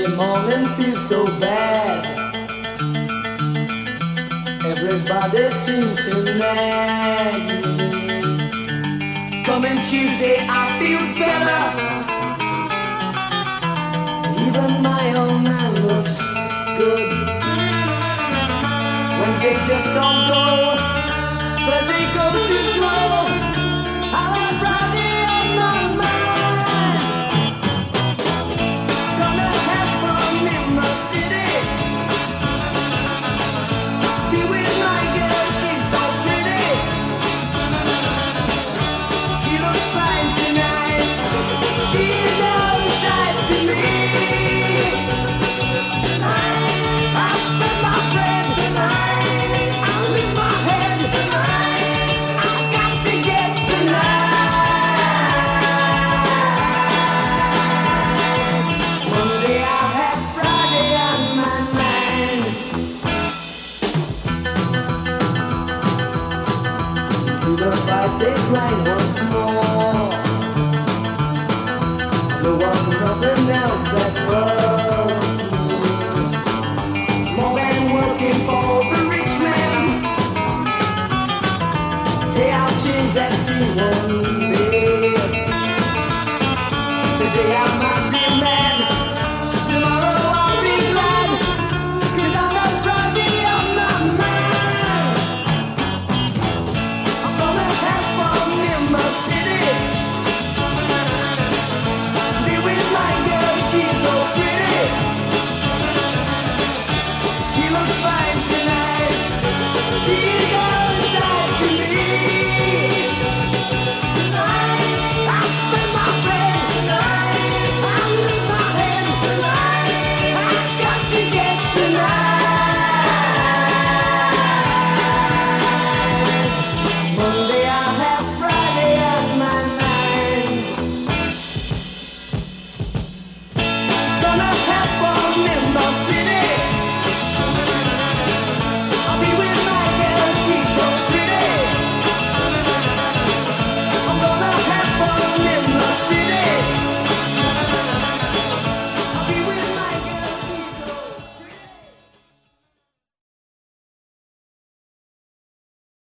Every morning feels so bad. Everybody seems to nag me. Coming Tuesday, I feel better. Even my old man looks good. Wednesday just don't go. Thursday goes too slow. I'll have Friday on my mind. Gonna have fun in the city. Be with my girl, she's so pretty. She looks fine tonight. She's all the sight to me. I'll spend my friend tonight. I'll leave my head tonight. I got to get tonight. Monday I'll have Friday on my mind. Do the 5-day grind once more. I know of nothing else that worries me more than working for the rich man. Hey, I'll change that scene one day. Today I'll